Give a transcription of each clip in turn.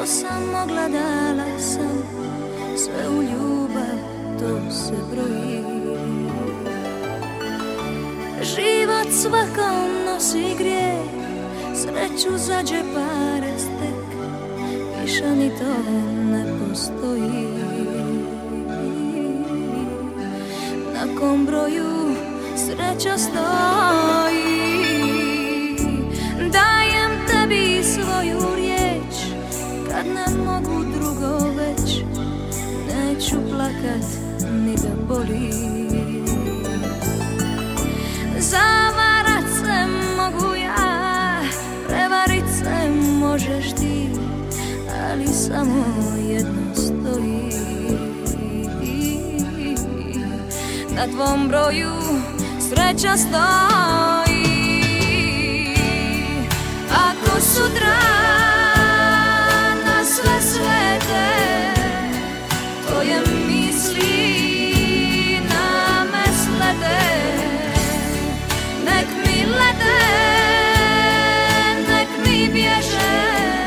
sam mogla dala sam, sve u ljubav to se broji. Život svakom nosi grijeh, sreću za džepare stek, više ni to ne postoji. Na kom broju sreća stoji, dajem tebi svoju riječ, kad ne mogu drugo već, neću plakat ni da boli. Zavarat se mogu ja, prevarit se možeš ti, ali samo jedno stoji. Na tvom broju sreća stoji. Ako sutra na sve svete tvoje misli na me slede, nek mi lete, nek mi bježe,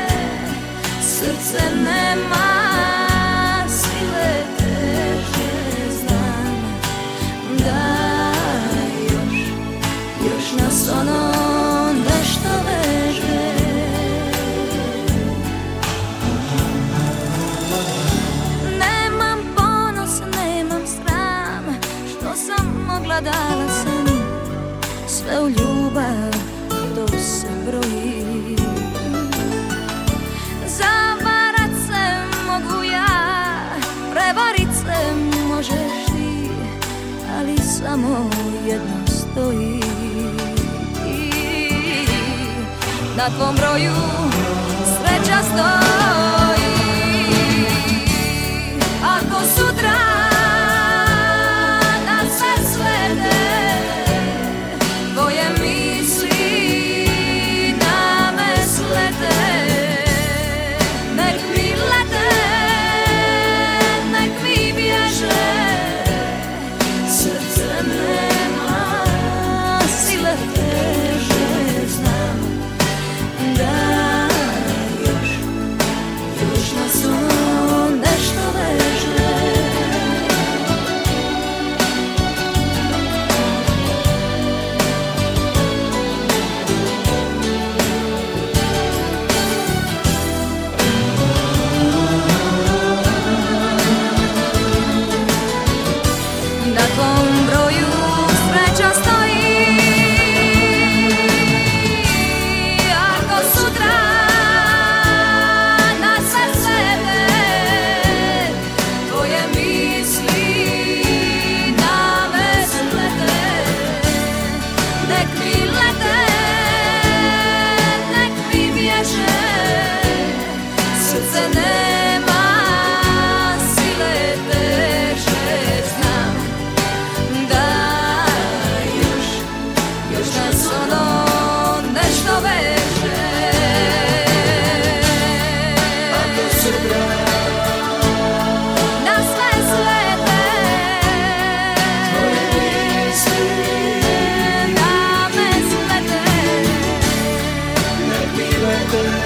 srce nema sile teže, znam da još nas ono nešto veže. Nemam ponos, nemam sram, što sam mogla dala sam, sve u ljubav to se broji. Zavarat se mogu ja, prevarit se možeš ti, ali samo jedno stoji. Na tvom broju sreća stoji. Ako sutra na sve svede tvoje misli na me slete, nek mi lete, nek mi bježe, srce nema sile teže, znam da još nas ono nešto veže. Na tvom broju sreća stoji. Ako sutra na sve svete tvoje misli na me slete, nek mi lete, nek mi bježe, srce nema sile teže, znam da još nas ono nešto veže. Ako sutra na sve svete tvoje misli na me slete, nek mi lete,